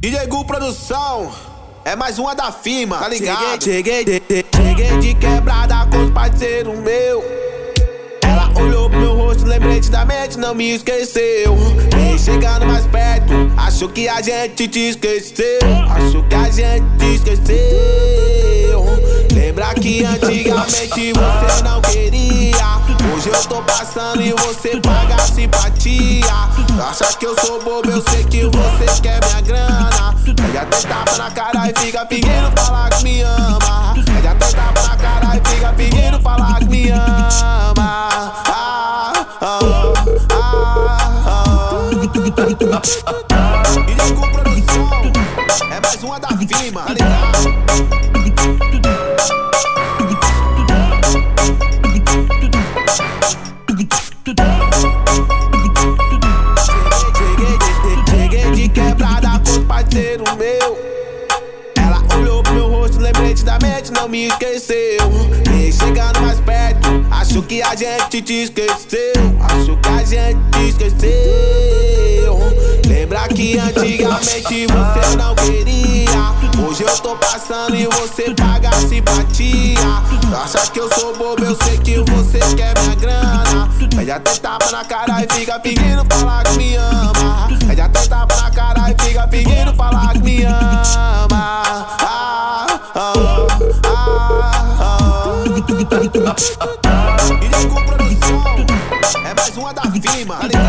DJ Gu Produção, é mais uma da firma, tá ligado? Cheguei de quebrada com os parceiros meu. Ela olhou pro meu rosto, lembrete da mente, não me esqueceu. E chegando mais perto, achou que a gente te esqueceu. Achou que a gente te esqueceu. Lembra que antigamente você não queria. Hoje eu tô passando e você paga simpatia. Acha que eu sou bobo, eu sei que você quer minha grana. Pede até tapa na cara e fica pedindo falar que me ama. Pede até tapa na cara e fica pedindo falar que me ama. DJ Gu Produção, é mais uma da firma, tá ligado? Cheguei de quebrada com os parceiros meu. Ela olhou pro meu rosto, lembrete da mente, não me esqueceu. E chegando mais perto, achou que a gente te esqueceu. Achou que a gente te esqueceu. Lembra que antigamente você não queria. Hoje eu tô passando e você paga simpatia. Acha que eu sou bobo, eu sei que você quer minha grana. Pede até tapa na cara e fica pedindo falar que me ama. Pede até tapa na cara e fica pedindo falar que me ama. DJ Gu Produção, é mais uma da firma, tá ligado?